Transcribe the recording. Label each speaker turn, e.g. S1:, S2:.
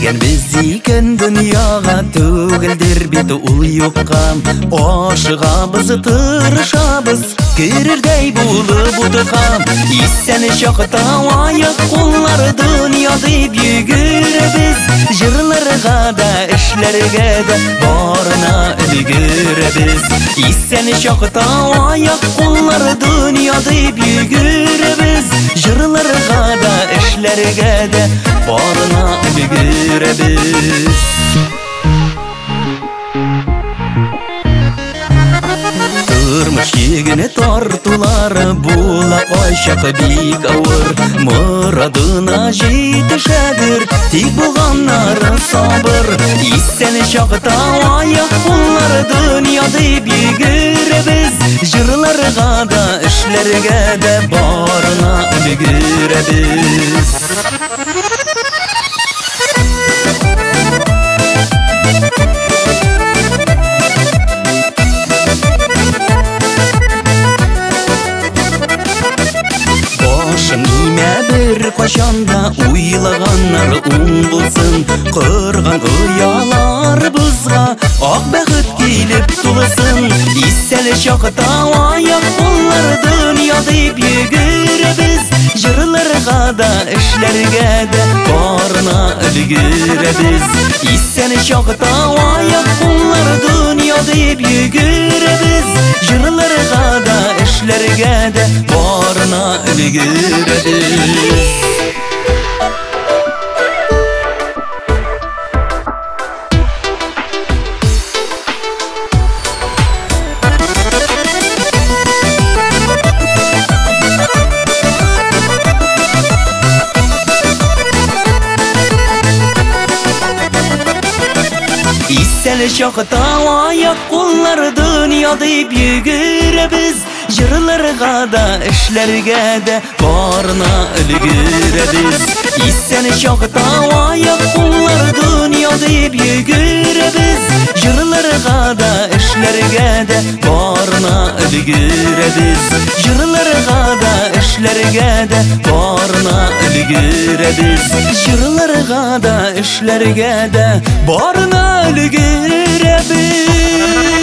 S1: Biz iken dünyaga tөгілдер беті ул юққа Ашығабыз, тырышабыз, керердей болып ұтыққа Исәні шақта аяқ қоллар дүния деп югіребіз Жырларға да, ішлерге де барына үлгіребіз Исәні шақта аяқ қоллар дүния деп югіребіз Жырларға да, ішлерге де barına үлгіребіз Тұрмыш егіне тартулары була қойшақ бик ауыр Мұрадына жетішәдір тек болғаннары сабыр Исәні шақта аяқ қоллар дүния деп югіребіз Жырларға да, ішлерге де барына үлгіребіз Бір қашанда уйлағаннары оң болсын Қырған ұялар бұзға ақ бәғіт келіп тұлысын Исәлі шақта аяқ қоллар дүния деп югіребіз Жырларға да, ішлерге де барына үлгіребіз Исәлі шақта аяқ қоллар дүния деп югіребіз Жырларға да, ішлерге де барына үлгіребіз Исәлі шақта аяқ қоллар дүния деп югіребіз Жырларға да, ішлерге де барына үлгіребіз Исәлі шақта аяқ қоллар дүния деп югіребіз Жырларға да, ішлерге де барына үлгіребіз Жырларға да, ішлерге де барына үлгіребіз Жырларға да, ішлерге де барына үлгіребіз